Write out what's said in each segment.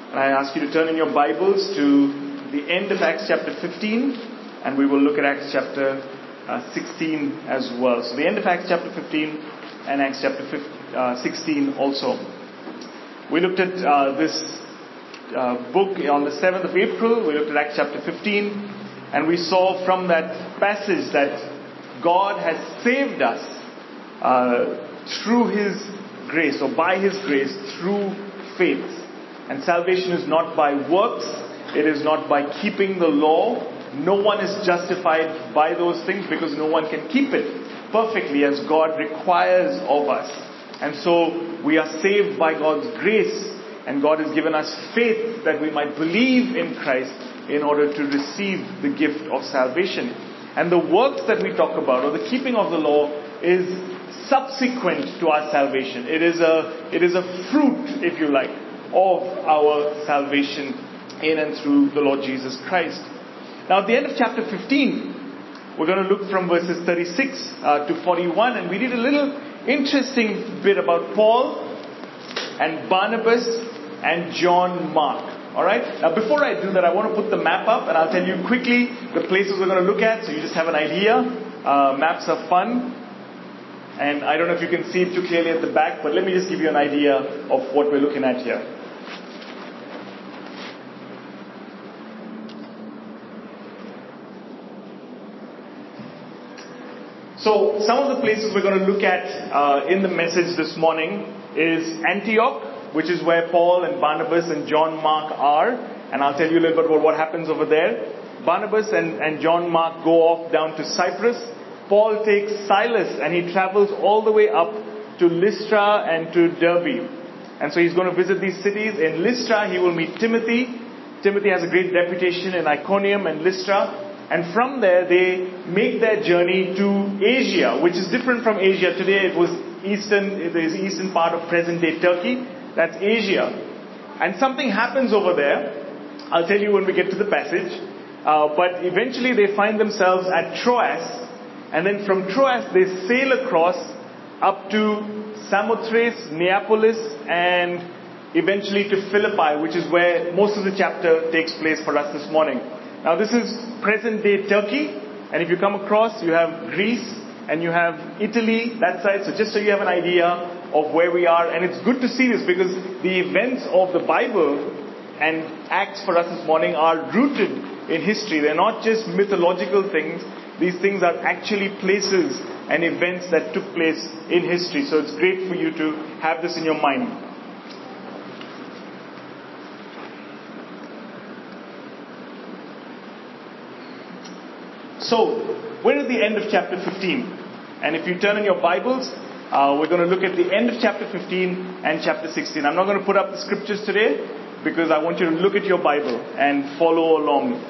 And I ask you to turn in your Bibles to the end of Acts chapter 15, and we will look at Acts chapter 16 as well. So the end of Acts chapter 15 and Acts chapter 16 also. We looked at this book on the 7th of April. We looked at Acts chapter 15, and we saw from that passage that God has saved us through His grace, or by His grace, through faith. And salvation is not by works. It is not by keeping the law. No one is justified by those things because no one can keep it perfectly as God requires of us. And so we are saved by God's grace, and God has given us faith that we might believe in Christ in order to receive the gift of salvation. And the works that we talk about, or the keeping of the law, is subsequent to our salvation. It is a fruit, if you like, of our salvation in and through the Lord Jesus Christ. Now at the end of chapter 15, we're going to look from verses 36 to 41, and we read a little interesting bit about Paul and Barnabas and John Mark. Alright? Now before I do that, I want to put the map up, and I'll tell you quickly the places we're going to look at, so you just have an idea. Maps are fun. And I don't know if you can see it too clearly at the back, but let me just give you an idea of what we're looking at here. So, some of the places we're going to look at in the message this morning is Antioch, which is where Paul and Barnabas and John Mark are. And I'll tell you a little bit about what happens over there. Barnabas and John Mark go off down to Cyprus. Paul takes Silas and he travels all the way up to Lystra and to Derbe. And so he's going to visit these cities. In Lystra, he will meet Timothy. Timothy has a great reputation in Iconium and Lystra. And from there, they make their journey to Asia, which is different from Asia. Today, it is the eastern part of present-day Turkey. That's Asia. And something happens over there. I'll tell you when we get to the passage. But eventually, they find themselves at Troas. And then from Troas, they sail across up to Samothrace, Neapolis, and eventually to Philippi, which is where most of the chapter takes place for us this morning. Now this is present-day Turkey, and if you come across, you have Greece, and you have Italy, that side. So just so you have an idea of where we are, and it's good to see this because the events of the Bible and Acts for us this morning are rooted in history. They're not just mythological things. These things are actually places and events that took place in history. So it's great for you to have this in your mind. So, we're at the end of chapter 15. And if you turn in your Bibles, we're going to look at the end of chapter 15 and chapter 16. I'm not going to put up the scriptures today because I want you to look at your Bible and follow along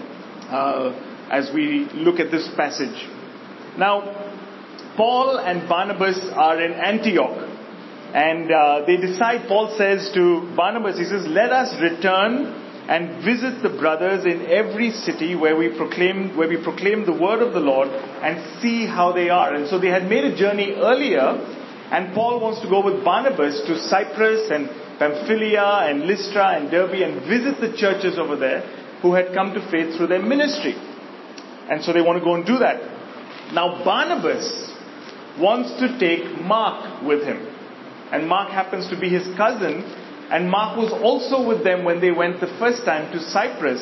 as we look at this passage. Now, Paul and Barnabas are in Antioch. And they decide, Paul says to Barnabas, he says, let us return and visit the brothers in every city where we proclaim the word of the Lord and see how they are. And so they had made a journey earlier, and Paul wants to go with Barnabas to Cyprus and Pamphylia and Lystra and Derbe and visit the churches over there who had come to faith through their ministry. And so they want to go and do that. Now Barnabas wants to take Mark with him. And Mark happens to be his cousin. And Mark was also with them when they went the first time to Cyprus.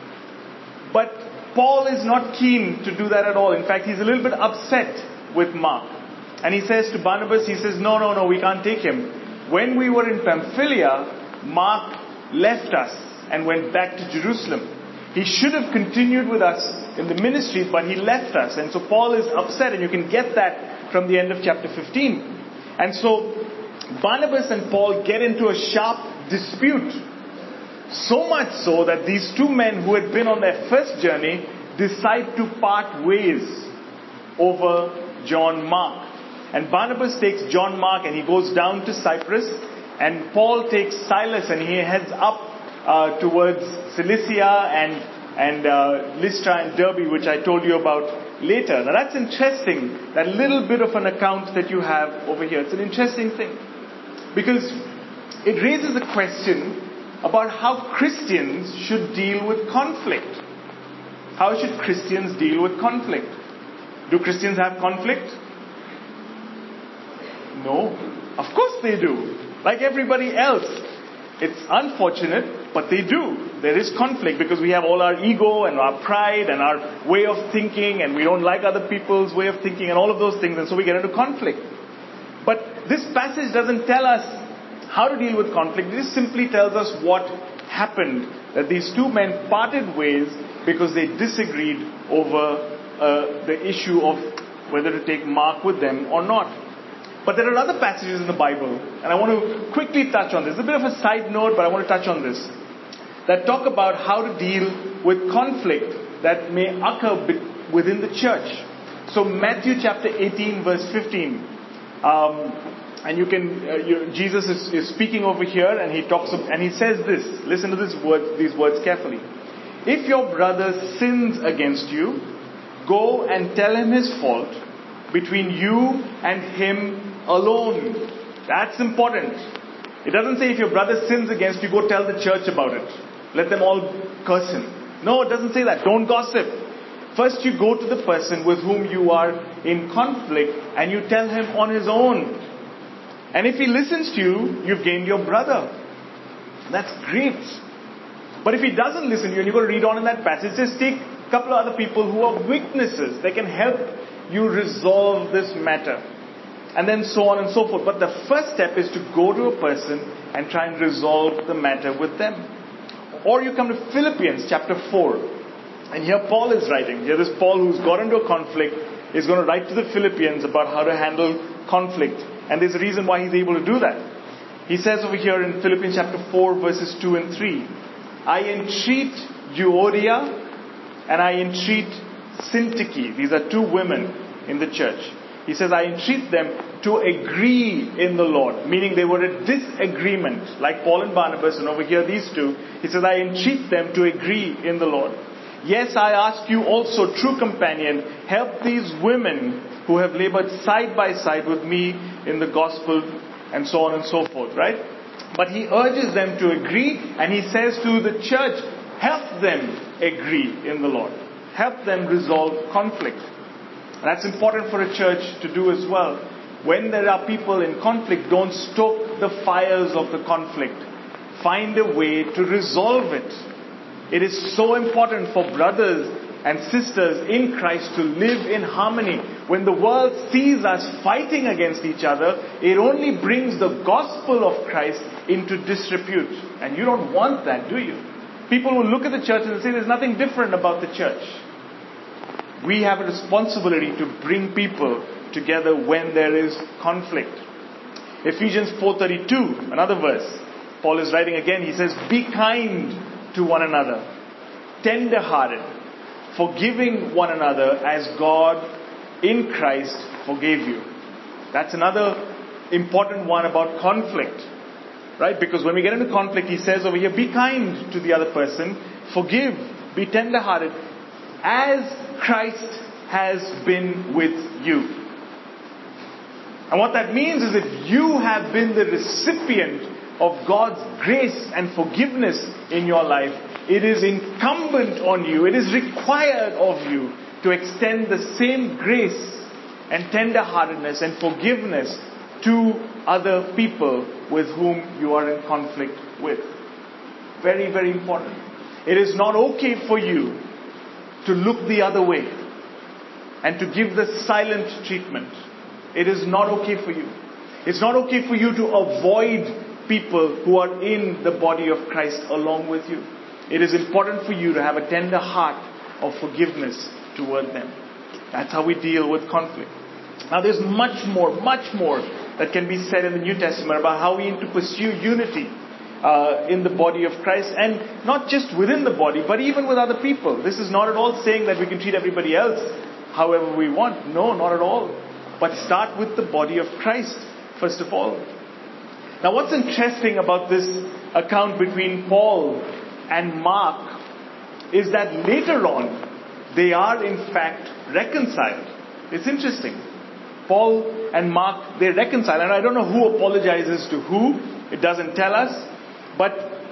But Paul is not keen to do that at all. In fact, he's a little bit upset with Mark. And he says to Barnabas, he says, no, we can't take him. When we were in Pamphylia, Mark left us and went back to Jerusalem. He should have continued with us in the ministry, but he left us. And so Paul is upset, and you can get that from the end of chapter 15. And so Barnabas and Paul get into a sharp dispute. So much so that these two men who had been on their first journey decide to part ways over John Mark. And Barnabas takes John Mark and he goes down to Cyprus. And Paul takes Silas and he heads up towards Cilicia and Lystra and Derbe, which I told you about later. Now that's interesting, that little bit of an account that you have over here. It's an interesting thing. Because it raises a question about how Christians should deal with conflict. How should Christians deal with conflict? Do Christians have conflict? No. Of course they do. Like everybody else. It's unfortunate, but they do. There is conflict because we have all our ego and our pride and our way of thinking, and we don't like other people's way of thinking and all of those things, and so we get into conflict. But this passage doesn't tell us how to deal with conflict. It just simply tells us what happened. That these two men parted ways because they disagreed over the issue of whether to take Mark with them or not. But there are other passages in the Bible, and I want to quickly touch on this. It's a bit of a side note, but I want to touch on this. That talk about how to deal with conflict that may occur within the church. So Matthew chapter 18 verse 15. And you can, Jesus is speaking over here, and he talks and he says this. Listen to these words carefully. If your brother sins against you, go and tell him his fault between you and him alone. That's important. It doesn't say if your brother sins against you, go tell the church about it. Let them all curse him. No, it doesn't say that. Don't gossip. First you go to the person with whom you are in conflict and you tell him on his own. And if he listens to you, you've gained your brother. That's great. But if he doesn't listen to you, and you're going to read on in that passage, just take a couple of other people who are witnesses. They can help you resolve this matter. And then so on and so forth. But the first step is to go to a person and try and resolve the matter with them. Or you come to Philippians chapter 4. And here Paul is writing. Here this Paul who's got into a conflict is going to write to the Philippians about how to handle conflict. And there's a reason why he's able to do that. He says over here in Philippians chapter 4 verses 2 and 3. I entreat Euodia and I entreat Syntyche. These are two women in the church. He says, I entreat them to agree in the Lord. Meaning they were a disagreement. Like Paul and Barnabas, and over here these two. He says, I entreat them to agree in the Lord. Yes, I ask you also, true companion, help these women who have labored side by side with me in the gospel, and so on and so forth, right? But he urges them to agree, and he says to the church, help them agree in the Lord. Help them resolve conflict. That's important for a church to do as well. When there are people in conflict, don't stoke the fires of the conflict. Find a way to resolve it. It is so important for brothers and sisters in Christ to live in harmony. When the world sees us fighting against each other, it only brings the gospel of Christ into disrepute. And you don't want that, do you? People will look at the church and say there's nothing different about the church. We have a responsibility to bring people together when there is conflict. Ephesians 4:32, another verse. Paul is writing again. He says, be kind to one another, tender-hearted, forgiving one another as God in Christ forgave you. That's another important one about conflict. Right? Because when we get into conflict, he says over here, be kind to the other person, forgive, be tender-hearted, as Christ has been with you. And what that means is if you have been the recipient of God's grace and forgiveness in your life, it is incumbent on you, it is required of you to extend the same grace and tender-heartedness and forgiveness to other people with whom you are in conflict with. Very, very important. It is not okay for you to look the other way and to give the silent treatment. It is not okay for you. It's not okay for you to avoid people who are in the body of Christ along with you. It is important for you to have a tender heart of forgiveness toward them. That's how we deal with conflict. Now there's much more that can be said in the New Testament about how we need to pursue unity in the body of Christ, and not just within the body, but even with other people. This is not at all saying that we can treat everybody else however we want. No, not at all. But start with the body of Christ, first of all. Now what's interesting about this account between Paul and Mark is that later on, they are in fact reconciled. It's interesting. Paul and Mark, they reconcile. And I don't know who apologizes to who. It doesn't tell us. But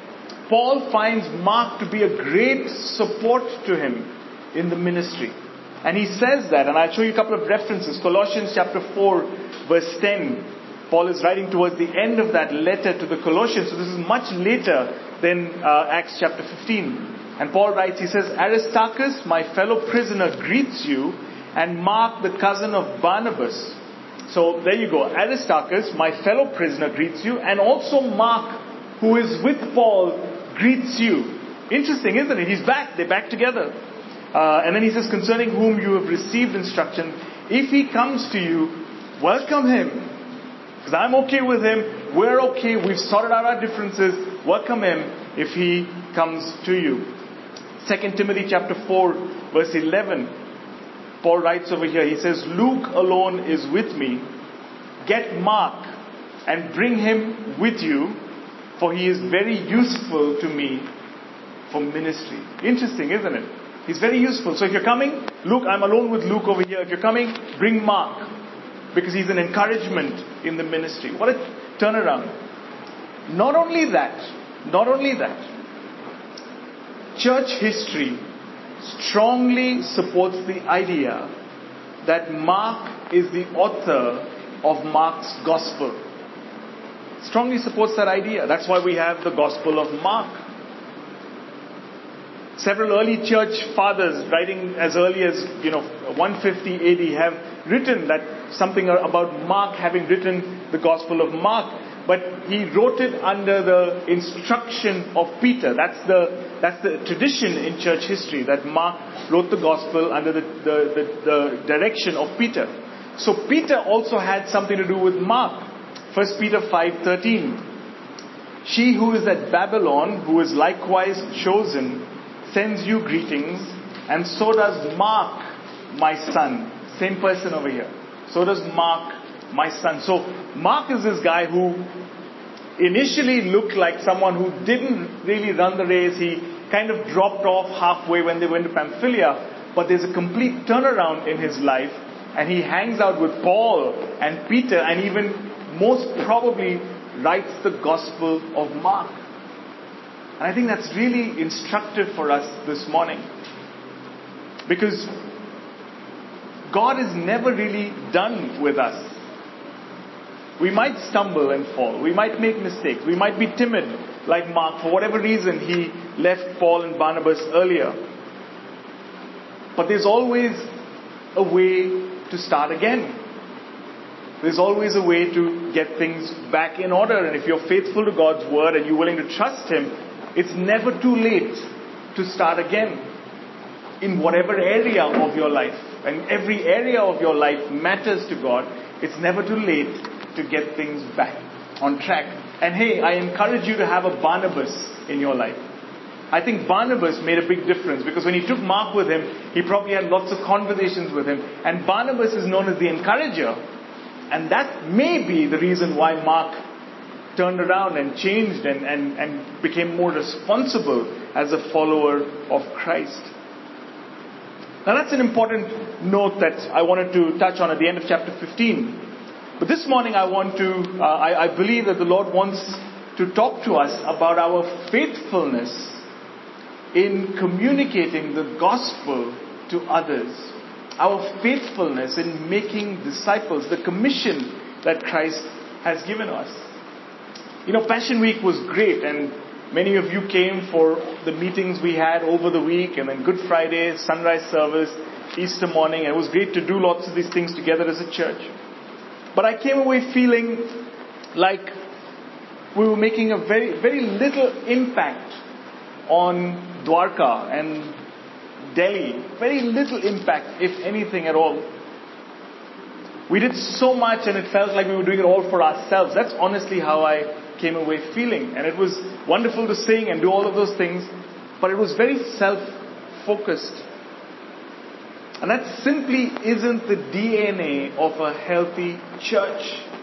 Paul finds Mark to be a great support to him in the ministry. And he says that, and I'll show you a couple of references. Colossians chapter 4, verse 10. Paul is writing towards the end of that letter to the Colossians. So this is much later than Acts chapter 15. And Paul writes, he says, Aristarchus, my fellow prisoner, greets you, and Mark, the cousin of Barnabas. So there you go. Aristarchus, my fellow prisoner, greets you, and also Mark, who is with Paul, greets you. Interesting, isn't it? He's back. They're back together. And then he says, concerning whom you have received instruction, if he comes to you, welcome him. Because I'm okay with him. We're okay. We've sorted out our differences. Welcome him if he comes to you. 2 Timothy chapter 4, verse 11. Paul writes over here, he says, Luke alone is with me. Get Mark and bring him with you, for he is very useful to me for ministry. Interesting, isn't it? He's very useful. So if you're coming, Luke, I'm alone with Luke over here. If you're coming, bring Mark, because he's an encouragement in the ministry. What a turnaround. Not only that, church history strongly supports the idea that Mark is the author of Mark's gospel. Strongly supports that idea. That's why we have the Gospel of Mark. Several early church fathers, writing as early as 150 AD, have written that something about Mark having written the Gospel of Mark. But he wrote it under the instruction of Peter. That's the tradition in church history, that Mark wrote the Gospel under the direction of Peter. So Peter also had something to do with Mark. 1 Peter 5:13. She who is at Babylon, who is likewise chosen, sends you greetings, and so does Mark, my son. Same person over here. So does Mark, my son. So Mark is this guy who initially looked like someone who didn't really run the race. He kind of dropped off halfway when they went to Pamphylia. But there's a complete turnaround in his life. And he hangs out with Paul and Peter, and even most probably writes the Gospel of Mark. And I think that's really instructive for us this morning. Because God is never really done with us. We might stumble and fall. We might make mistakes. We might be timid like Mark. For whatever reason, he left Paul and Barnabas earlier. But there's always a way to start again. There's always a way to get things back in order. And if you're faithful to God's word and you're willing to trust Him, it's never too late to start again in whatever area of your life. And every area of your life matters to God. It's never too late to get things back on track. And hey, I encourage you to have a Barnabas in your life. I think Barnabas made a big difference, because when he took Mark with him, he probably had lots of conversations with him. And Barnabas is known as the encourager. And that may be the reason why Mark turned around and changed and became more responsible as a follower of Christ. Now that's an important note that I wanted to touch on at the end of chapter 15. But this morning I believe that the Lord wants to talk to us about our faithfulness in communicating the gospel to others. Our faithfulness in making disciples, the commission that Christ has given us. Passion Week was great, and many of you came for the meetings we had over the week, and then Good Friday, sunrise service, Easter morning, and it was great to do lots of these things together as a church. But I came away feeling like we were making a very, very little impact on Dwarka and Delhi. Very little impact, if anything at all. We did so much and it felt like we were doing it all for ourselves. That's honestly how I came away feeling. And it was wonderful to sing and do all of those things, but it was very self-focused. And that simply isn't the DNA of a healthy church.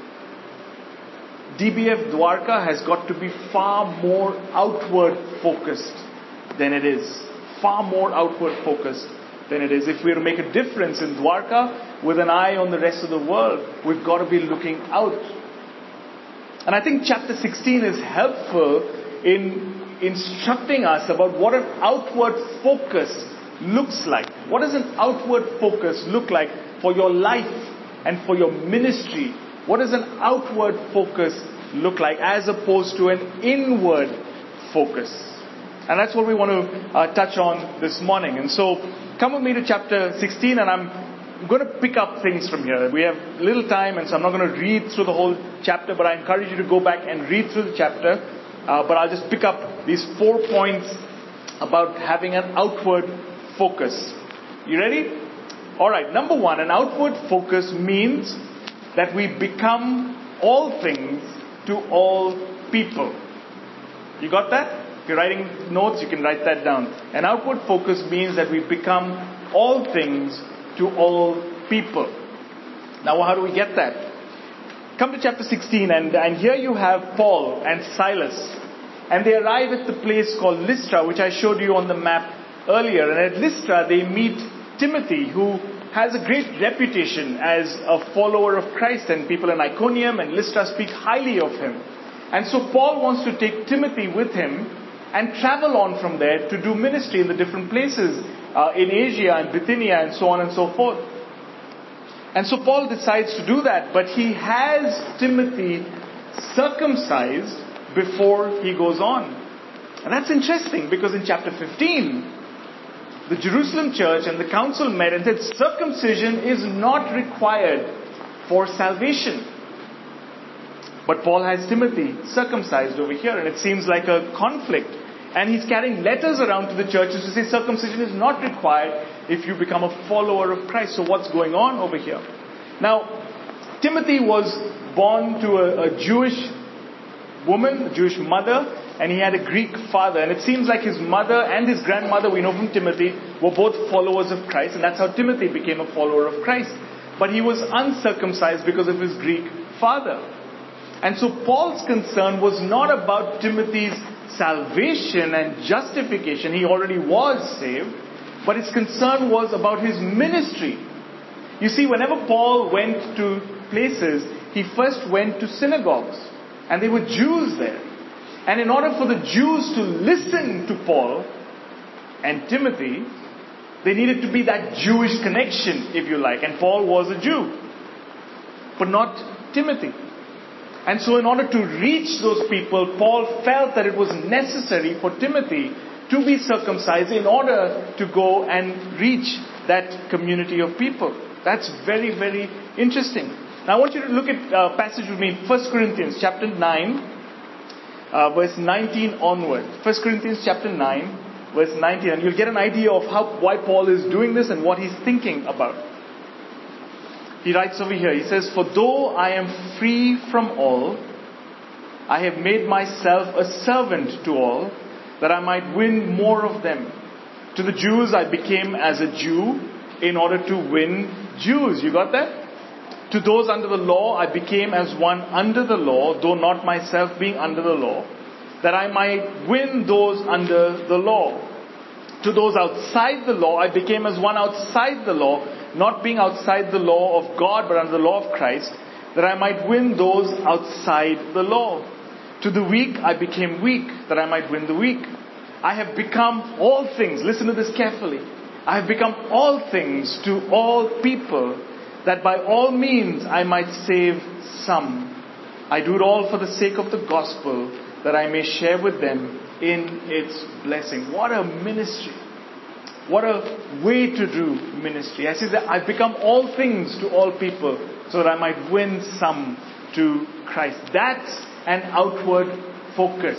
DBF Dwarka has got to be far more outward focused than it is. Far more outward focused than it is. If we're to make a difference in Dwarka with an eye on the rest of the world, we've got to be looking out. And I think chapter 16 is helpful in instructing us about what an outward focus looks like. What does an outward focus look like for your life and for your ministry? What does an outward focus look like as opposed to an inward focus? And that's what we want to touch on this morning. And so come with me to chapter 16, and I'm going to pick up things from here. We have little time, and so I'm not going to read through the whole chapter, but I encourage you to go back and read through the chapter. But I'll just pick up these 4 points about having an outward focus. You ready? Alright, number 1, an outward focus means that we become all things to all people. You got that? If you're writing notes, you can write that down. An outward focus means that we become all things to all people. Now, how do we get that? Come to chapter 16, and here you have Paul and Silas. And they arrive at the place called Lystra, which I showed you on the map earlier. And at Lystra, they meet Timothy, who has a great reputation as a follower of Christ. And people in Iconium and Lystra speak highly of him. And so Paul wants to take Timothy with him and travel on from there to do ministry in the different places in Asia and Bithynia and so on and so forth. And so Paul decides to do that, but he has Timothy circumcised before he goes on. And that's interesting, because in chapter 15, the Jerusalem church and the council met and said circumcision is not required for salvation. But Paul has Timothy circumcised over here, and it seems like a conflict. And he's carrying letters around to the churches to say circumcision is not required if you become a follower of Christ. So what's going on over here? Now, Timothy was born to a Jewish woman, a Jewish mother, and he had a Greek father. And it seems like his mother and his grandmother, we know from Timothy, were both followers of Christ. And that's how Timothy became a follower of Christ. But he was uncircumcised because of his Greek father. And so Paul's concern was not about Timothy's salvation and justification. He already was saved. But his concern was about his ministry. You see, whenever Paul went to places, he first went to synagogues. And there were Jews there. And in order for the Jews to listen to Paul and Timothy, there needed to be that Jewish connection, if you like. And Paul was a Jew, but not Timothy. And so in order to reach those people, Paul felt that it was necessary for Timothy to be circumcised in order to go and reach that community of people. That's very, very interesting. Now I want you to look at a passage with me, 1 Corinthians chapter 9, verse 19 onward. 1 Corinthians chapter 9, verse 19. And you'll get an idea of why Paul is doing this and what he's thinking about. He writes over here, he says, "For though I am free from all, I have made myself a servant to all, that I might win more of them. To the Jews I became as a Jew, in order to win Jews." You got that? "To those under the law I became as one under the law, though not myself being under the law, that I might win those under the law. To those outside the law I became as one outside the law, not being outside the law of God, but under the law of Christ, that I might win those outside the law. To the weak I became weak, that I might win the weak. I have become all things," listen to this carefully, "I have become all things to all people, that by all means I might save some. I do it all for the sake of the gospel, that I may share with them in its blessing." What a ministry. What a way to do ministry. I say that I've become all things to all people so that I might win some to Christ. That's an outward focus.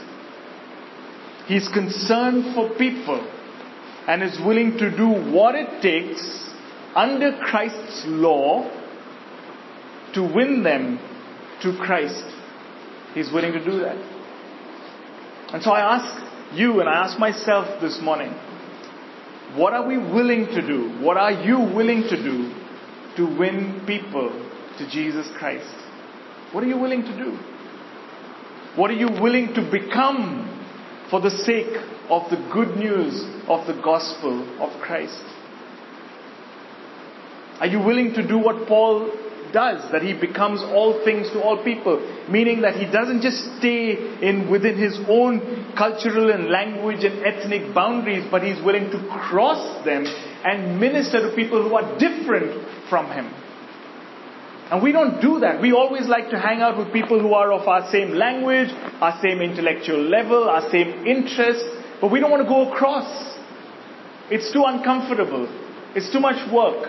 He's concerned for people and is willing to do what it takes under Christ's law to win them to Christ. He's willing to do that. And so I ask you and I ask myself this morning, what are we willing to do? What are you willing to do to win people to Jesus Christ? What are you willing to do? What are you willing to become for the sake of the good news of the gospel of Christ? Are you willing to do what Paul does, that he becomes all things to all people. Meaning that he doesn't just stay within his own cultural and language and ethnic boundaries, but he's willing to cross them and minister to people who are different from him. And we don't do that. We always like to hang out with people who are of our same language, our same intellectual level, our same interests, but we don't want to go across. It's too uncomfortable. It's too much work.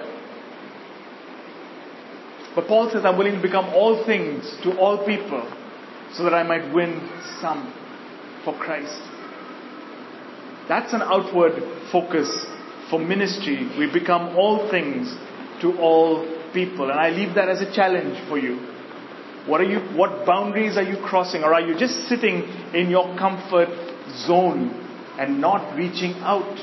But Paul says, I'm willing to become all things to all people so that I might win some for Christ. That's an outward focus for ministry. We become all things to all people. And I leave that as a challenge for you. What boundaries are you crossing? Or are you just sitting in your comfort zone and not reaching out?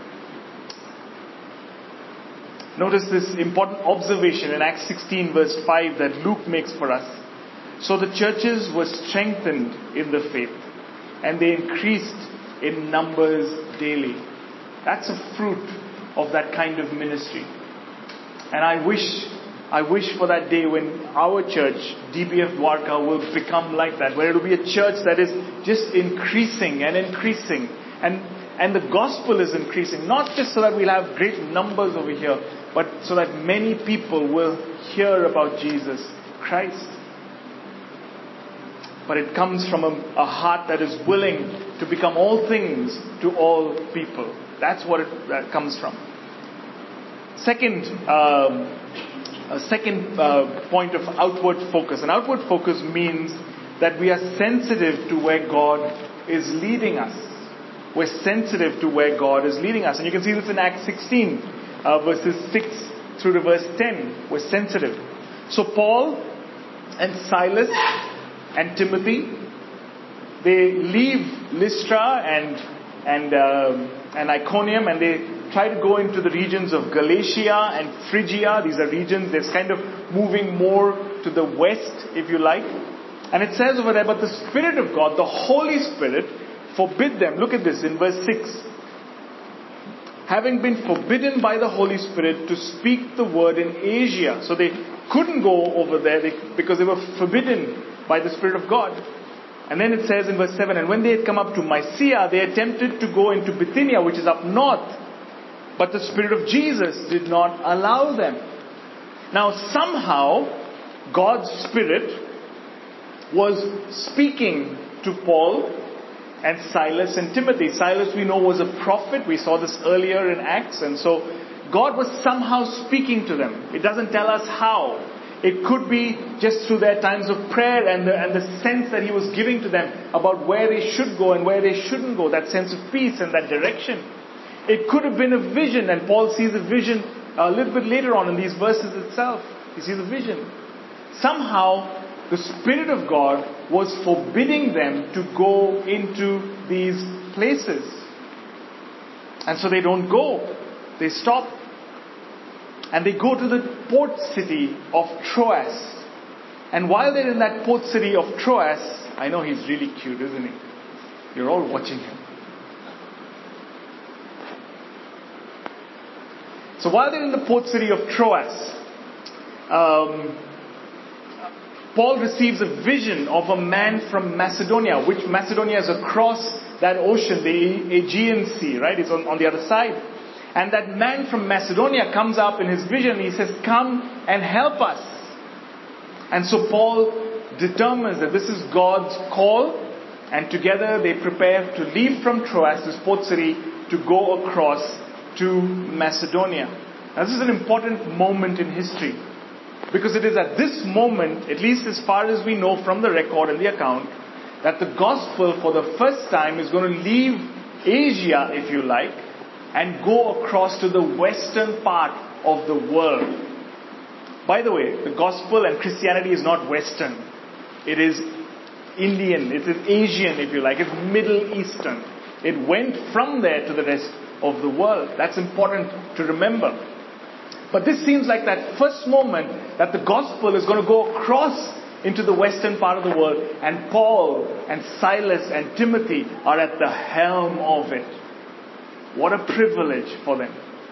Notice this important observation in Acts 16 verse 5 that Luke makes for us. So the churches were strengthened in the faith, and they increased in numbers daily. That's a fruit of that kind of ministry. And I wish for that day when our church, DBF Dwarka, will become like that, where it will be a church that is just increasing and increasing. And the gospel is increasing, not just so that we'll have great numbers over here, but so that many people will hear about Jesus Christ. But it comes from a heart that is willing to become all things to all people. That's what that comes from. Second point of outward focus. An outward focus means that we are sensitive to where God is leading us. We're sensitive to where God is leading us. And you can see this in Acts 16, verses 6 through to verse 10. We're sensitive. So Paul and Silas and Timothy, they leave Lystra and Iconium, and they try to go into the regions of Galatia and Phrygia. These are regions that's kind of moving more to the west, if you like. And it says over there, but the Spirit of God, the Holy Spirit, forbid them. Look at this in verse 6. Having been forbidden by the Holy Spirit to speak the word in Asia. So they couldn't go over there because they were forbidden by the Spirit of God. And then it says in verse 7, and when they had come up to Mysia, they attempted to go into Bithynia, which is up north. But the Spirit of Jesus did not allow them. Now somehow, God's Spirit was speaking to Paul and Silas and Timothy. Silas, we know, was a prophet. We saw this earlier in Acts. And so God was somehow speaking to them. It doesn't tell us how. It could be just through their times of prayer and the sense that he was giving to them about where they should go and where they shouldn't go. That sense of peace and that direction. It could have been a vision. And Paul sees a vision a little bit later on in these verses itself. He sees a vision. Somehow, the Spirit of God was forbidding them to go into these places. And so they don't go. They stop. And they go to the port city of Troas. And while they're in that port city of Troas, I know he's really cute, isn't he? You're all watching him. So while they're in the port city of Troas, Paul receives a vision of a man from Macedonia, which Macedonia is across that ocean, the Aegean Sea, right? It's on the other side. And that man from Macedonia comes up in his vision and he says, come and help us. And so Paul determines that this is God's call, and together they prepare to leave from Troas, this port city, to go across to Macedonia. Now this is an important moment in history. Because it is at this moment, at least as far as we know from the record and the account, that the gospel for the first time is going to leave Asia, if you like, and go across to the western part of the world. By the way, the gospel and Christianity is not Western. It is Indian. It is Asian, if you like. It's Middle Eastern. It went from there to the rest of the world. That's important to remember. But this seems like that first moment that the gospel is going to go across into the western part of the world, and Paul and Silas and Timothy are at the helm of it. What a privilege for them.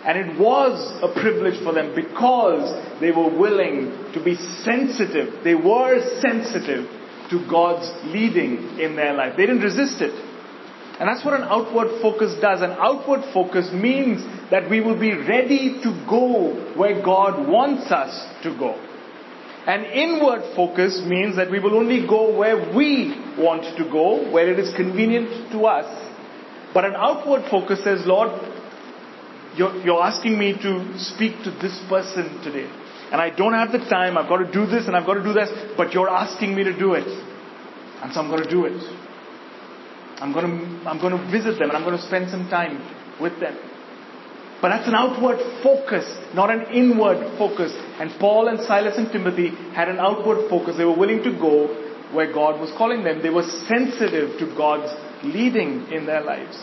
And it was a privilege for them because they were willing to be sensitive. They were sensitive to God's leading in their life. They didn't resist it. And that's what an outward focus does. An outward focus means that we will be ready to go where God wants us to go. An inward focus means that we will only go where we want to go, where it is convenient to us. But an outward focus says, Lord, you're asking me to speak to this person today. And I don't have the time. I've got to do this and I've got to do this. But you're asking me to do it. And so I'm going to do it. I'm going to visit them and I'm going to spend some time with them. But that's an outward focus, not an inward focus. And Paul and Silas and Timothy had an outward focus. They were willing to go where God was calling them. They were sensitive to God's leading in their lives.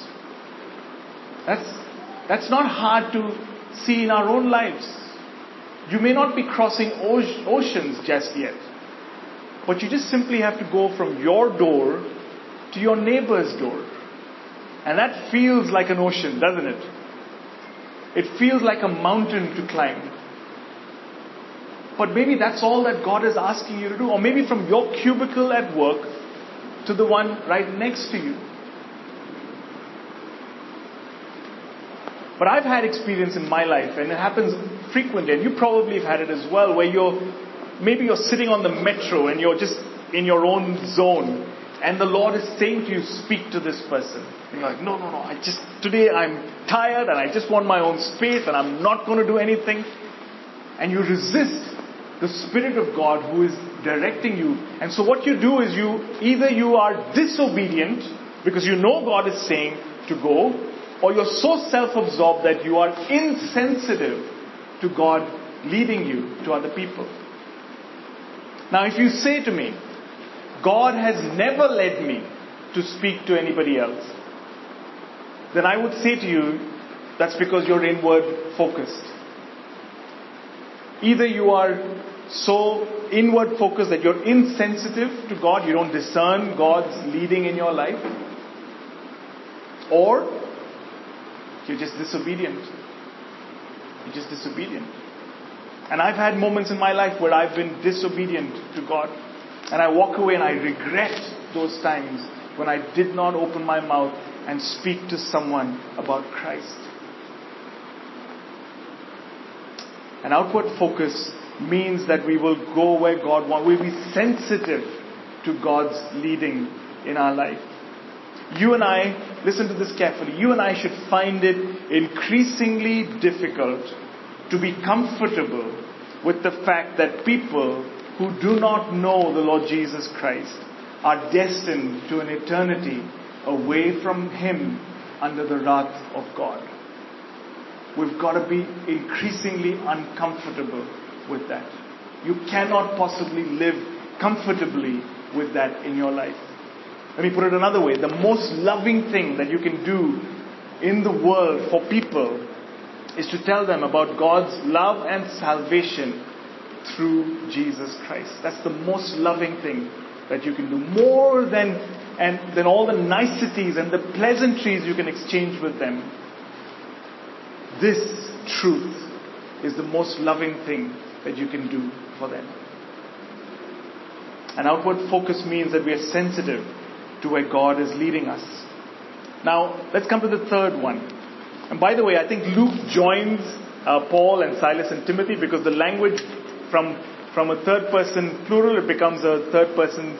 That's not hard to see in our own lives. You may not be crossing oceans just yet. But you just simply have to go from your door to your neighbor's door. And that feels like an ocean, doesn't it? It feels like a mountain to climb. But maybe that's all that God is asking you to do. Or maybe from your cubicle at work to the one right next to you. But I've had experience in my life, and it happens frequently, and you probably have had it as well, where maybe you're sitting on the metro and you're just in your own zone, and the Lord is saying to you, speak to this person. And you're like, no, today I'm tired and I just want my own space and I'm not going to do anything. And you resist the Spirit of God who is directing you. And so what you do is either you are disobedient because you know God is saying to go, or you're so self-absorbed that you are insensitive to God leading you to other people. Now if you say to me, God has never led me to speak to anybody else, then I would say to you, that's because you're inward focused. Either you are so inward focused that you're insensitive to God, you don't discern God's leading in your life, or you're just disobedient. You're just disobedient. And I've had moments in my life where I've been disobedient to God. And I walk away and I regret those times when I did not open my mouth and speak to someone about Christ. An outward focus means that we will go where God wants. We'll be sensitive to God's leading in our life. You and I, listen to this carefully, you and I should find it increasingly difficult to be comfortable with the fact that people who do not know the Lord Jesus Christ are destined to an eternity away from Him under the wrath of God. We've got to be increasingly uncomfortable with that. You cannot possibly live comfortably with that in your life. Let me put it another way. The most loving thing that you can do in the world for people is to tell them about God's love and salvation through Jesus Christ. That's the most loving thing that you can do. More than all the niceties and the pleasantries you can exchange with them. This truth is the most loving thing that you can do for them. An outward focus means that we are sensitive to where God is leading us. Now, let's come to the third one. And by the way, I think Luke joins Paul and Silas and Timothy because the language from a third person plural, it becomes a third person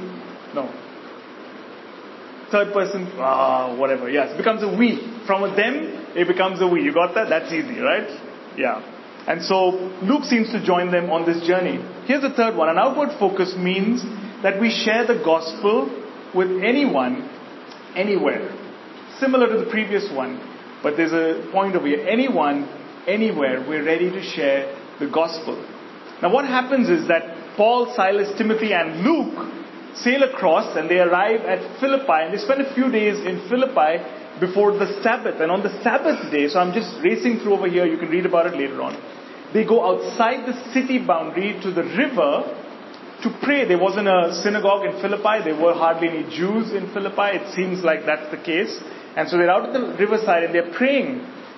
third person, whatever. Yes, it becomes a we. From a them, it becomes a we. You got that? That's easy, right? Yeah. And so Luke seems to join them on this journey. Here's the third one. An outward focus means that we share the gospel with anyone, anywhere. Similar to the previous one, but there's a point over here. Anyone, anywhere, we're ready to share the gospel. Now what happens is that Paul, Silas, Timothy and Luke sail across and they arrive at Philippi and they spend a few days in Philippi before the Sabbath. And on the Sabbath day, so I'm just racing through over here, you can read about it later on. They go outside the city boundary to the river to pray. There wasn't a synagogue in Philippi. There were hardly any Jews in Philippi. It seems like that's the case. And so they're out at the riverside and they're praying.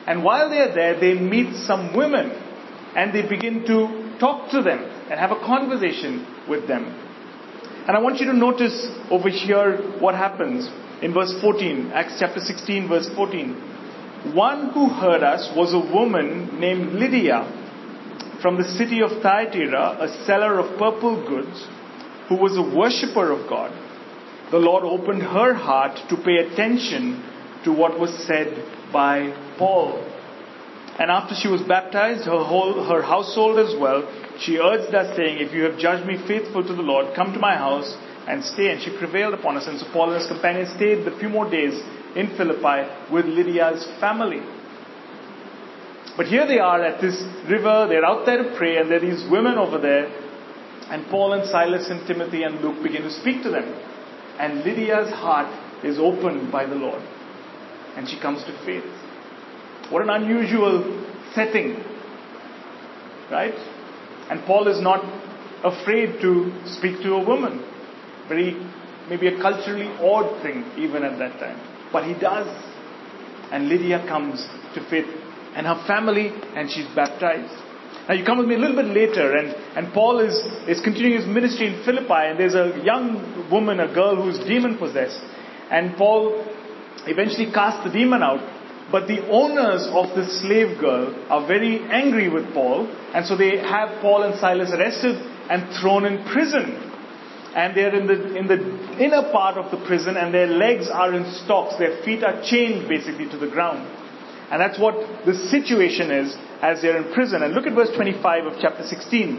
And while they are there, they meet some women and they begin to talk to them and have a conversation with them. And I want you to notice over here what happens in verse 14, Acts chapter 16, verse 14. One who heard us was a woman named Lydia from the city of Thyatira, a seller of purple goods, who was a worshipper of God. The Lord opened her heart to pay attention to what was said by Paul. And after she was baptized, her household as well, she urged us, saying, if you have judged me faithful to the Lord, come to my house and stay. And she prevailed upon us. And so Paul and his companions stayed a few more days in Philippi with Lydia's family. But here they are at this river, they're out there to pray, and there are these women over there. And Paul and Silas and Timothy and Luke begin to speak to them. And Lydia's heart is opened by the Lord. And she comes to faith. What an unusual setting. Right? And Paul is not afraid to speak to a woman. Maybe a culturally odd thing even at that time. But he does. And Lydia comes to faith. And her family, and she's baptized. Now you come with me a little bit later, and Paul is continuing his ministry in Philippi, and there's a young woman, a girl who's demon possessed. And Paul eventually casts the demon out. But the owners of the slave girl are very angry with Paul, and so they have Paul and Silas arrested and thrown in prison. And they're in the inner part of the prison, and their legs are in stocks. Their feet are chained basically to the ground. And that's what the situation is as they're in prison. And look at verse 25 of chapter 16.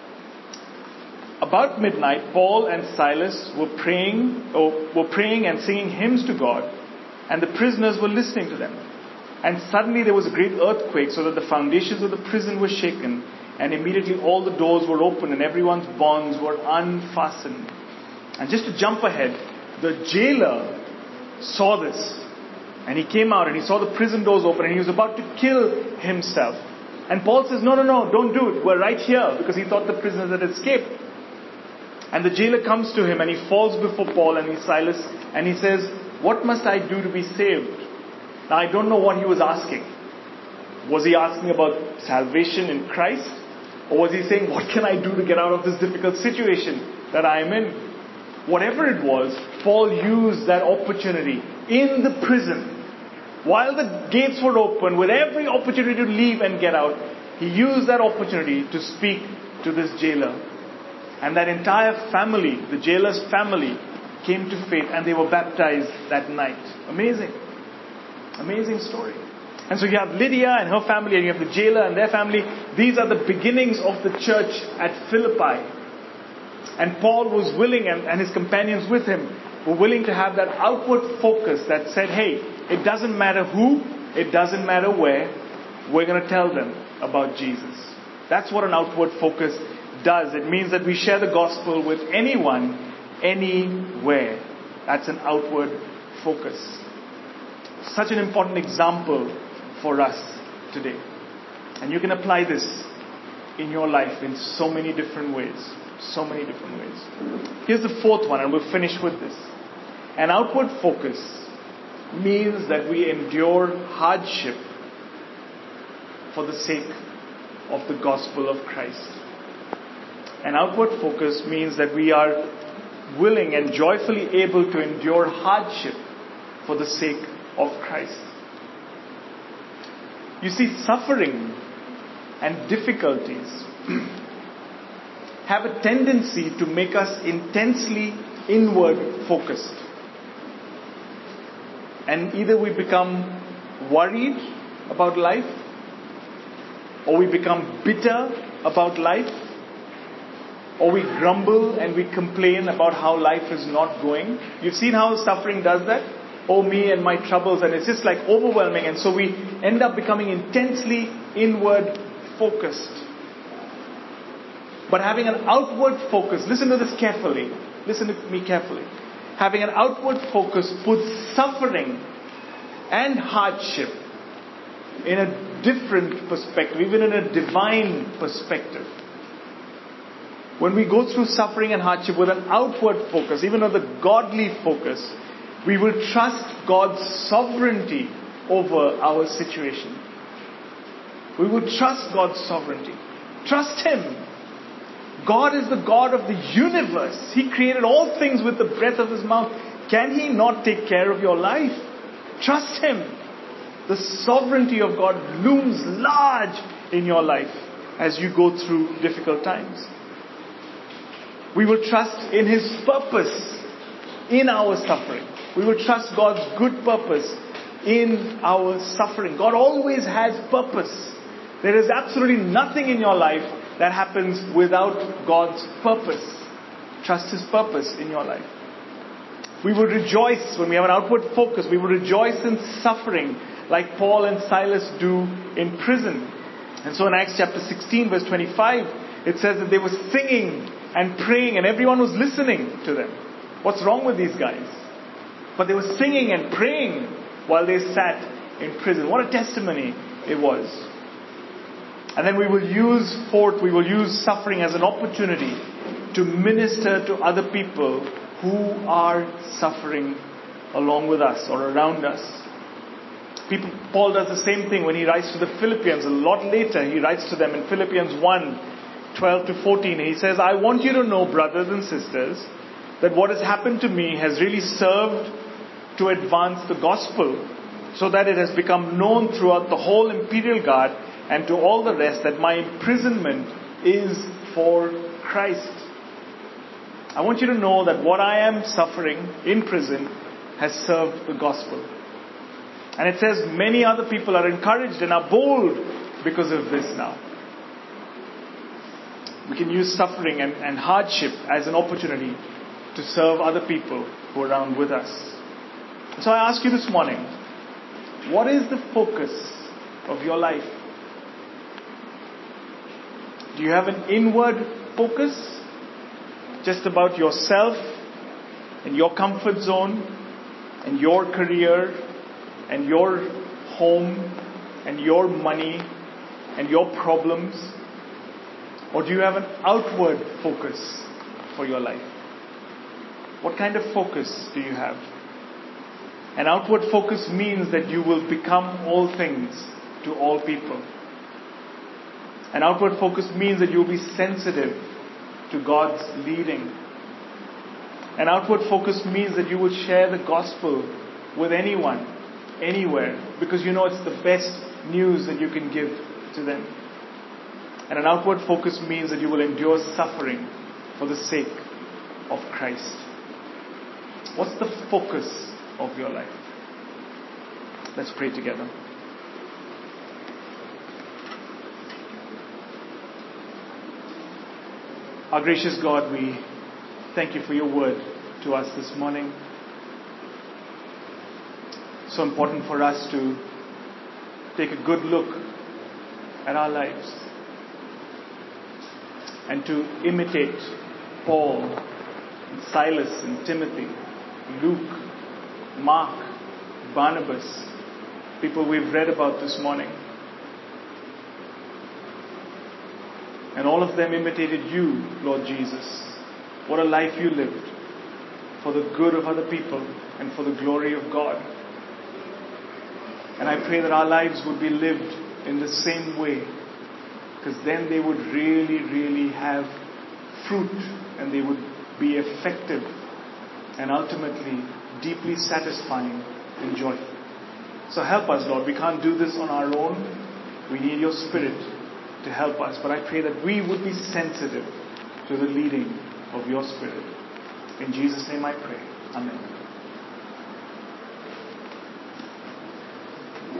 About midnight, Paul and Silas were praying and singing hymns to God, and the prisoners were listening to them. And suddenly there was a great earthquake, so that the foundations of the prison were shaken, and immediately all the doors were opened and everyone's bonds were unfastened. And just to jump ahead, the jailer saw this. And he came out and he saw the prison doors open and he was about to kill himself. And Paul says, no, don't do it. We're right here, because he thought the prisoners had escaped. And the jailer comes to him and he falls before Paul and Silas and he says, what must I do to be saved? Now I don't know what he was asking. Was he asking about salvation in Christ? Or was he saying, what can I do to get out of this difficult situation that I am in? Whatever it was, Paul used that opportunity in the prison. While the gates were open, with every opportunity to leave and get out, he used that opportunity to speak to this jailer. And that entire family, the jailer's family, came to faith and they were baptized that night. Amazing. Amazing story. And so you have Lydia and her family, and you have the jailer and their family. These are the beginnings of the church at Philippi. And Paul was willing, and his companions with him were willing to have that outward focus that said, hey, it doesn't matter who, it doesn't matter where, we're going to tell them about Jesus. That's what an outward focus does. It means that we share the gospel with anyone, anywhere. That's an outward focus. Such an important example for us today. And you can apply this in your life in so many different ways. So many different ways. Here's the fourth one, and we'll finish with this. An outward focus means that we endure hardship for the sake of the gospel of Christ. An outward focus means that we are willing and joyfully able to endure hardship for the sake of Christ. You see, suffering and difficulties have a tendency to make us intensely inward focused. And either we become worried about life, or we become bitter about life, or we grumble and we complain about how life is not going. You've seen how suffering does that? Oh, me and my troubles, and it's just like overwhelming. And so we end up becoming intensely inward focused. But having an outward focus, listen to this carefully. Listen to me carefully. Having an outward focus puts suffering and hardship in a different perspective, even in a divine perspective. When we go through suffering and hardship with an outward focus, even with a godly focus, we will trust God's sovereignty over our situation. We will trust God's sovereignty. Trust Him. God is the God of the universe. He created all things with the breath of His mouth. Can He not take care of your life? Trust Him. The sovereignty of God looms large in your life as you go through difficult times. We will trust in His purpose in our suffering. We will trust God's good purpose in our suffering. God always has purpose. There is absolutely nothing in your life that happens without God's purpose. Trust His purpose in your life. We will rejoice when we have an outward focus. We will rejoice in suffering like Paul and Silas do in prison. And so in Acts chapter 16 verse 25, it says that they were singing and praying and everyone was listening to them. What's wrong with these guys? But they were singing and praying while they sat in prison. What a testimony it was. And then we will use suffering as an opportunity to minister to other people who are suffering along with us or around us. Paul does the same thing when he writes to the Philippians. A lot later, he writes to them in Philippians 1:12 to 14. He says, I want you to know, brothers and sisters, that what has happened to me has really served to advance the gospel, so that it has become known throughout the whole imperial guard and to all the rest that my imprisonment is for Christ. I want you to know that what I am suffering in prison has served the gospel. And it says many other people are encouraged and are bold because of this now. We can use suffering and hardship as an opportunity to serve other people who are around with us. So I ask you this morning, what is the focus of your life? Do you have an inward focus? Just about yourself and your comfort zone and your career and your home and your money and your problems? Or do you have an outward focus for your life? What kind of focus do you have? An outward focus means that you will become all things to all people. An outward focus means that you will be sensitive to God's leading. An outward focus means that you will share the gospel with anyone, anywhere, because you know it's the best news that you can give to them. And an outward focus means that you will endure suffering for the sake of Christ. What's the focus of your life? Let's pray together. Our gracious God, we thank you for your word to us this morning. So important for us to take a good look at our lives and to imitate Paul and Silas and Timothy, Luke, Mark, Barnabas, people we've read about this morning. And all of them imitated you, Lord Jesus. What a life you lived for the good of other people and for the glory of God. And I pray that our lives would be lived in the same way, because then they would really, really have fruit and they would be effective and ultimately deeply satisfying and joyful. So help us, Lord. We can't do this on our own. We need your Spirit to help us. But I pray that we would be sensitive to the leading of your Spirit. In Jesus' name I pray. Amen.